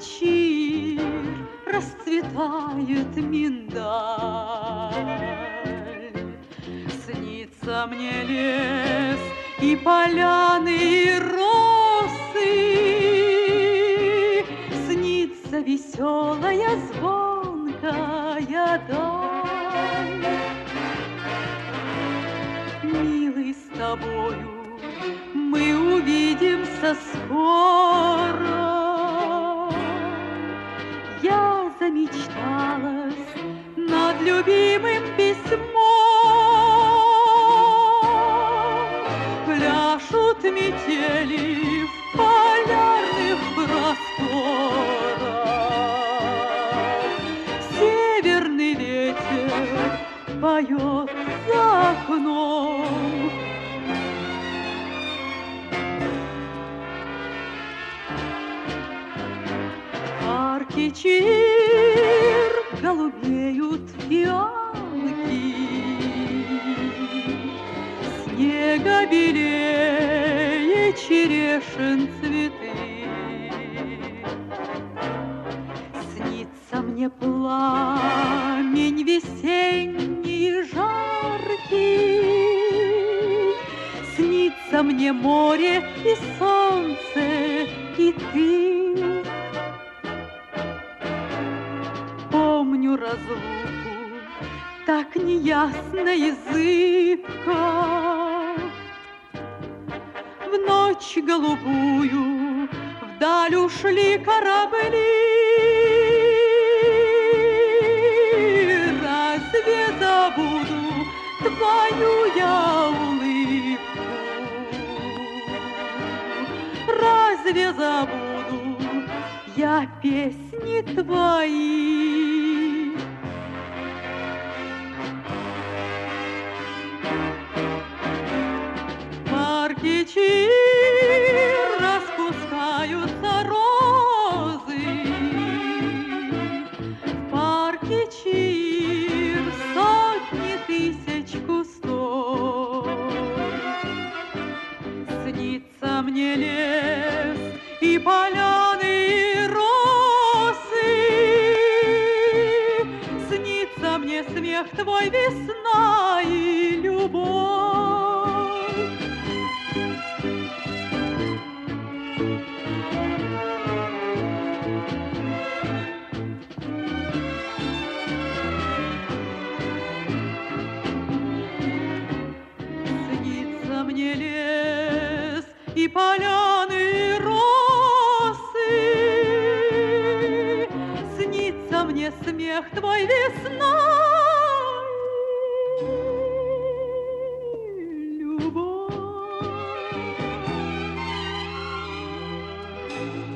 ночи расцветает миндаль. Снится мне лес и поляны, и росы. Снится веселая, звонкая даль. Милый, с тобою мы увидимся скоро. Я замечталась над любимым письмом. Пляшут метели в полярных просторах. Северный ветер поет за окном. Парки чир голубеют фиалки, снега белее черешен цветы. Снится мне пламень весенний жаркий, снится мне море и солнце, и ты. Помню разлуку, так неясно и зыбко. В ночь голубую вдаль ушли корабли. Разве забуду твою я улыбку? Разве забуду я песни твои? Парки чир распускаются розы, в парке чир сотни тысяч кустов. Снится мне лес и поляны, и росы, снится мне смех твой, весна и любовь. Снится мне лес и поляны, и росы, снится мне смех твой, весна и любовь.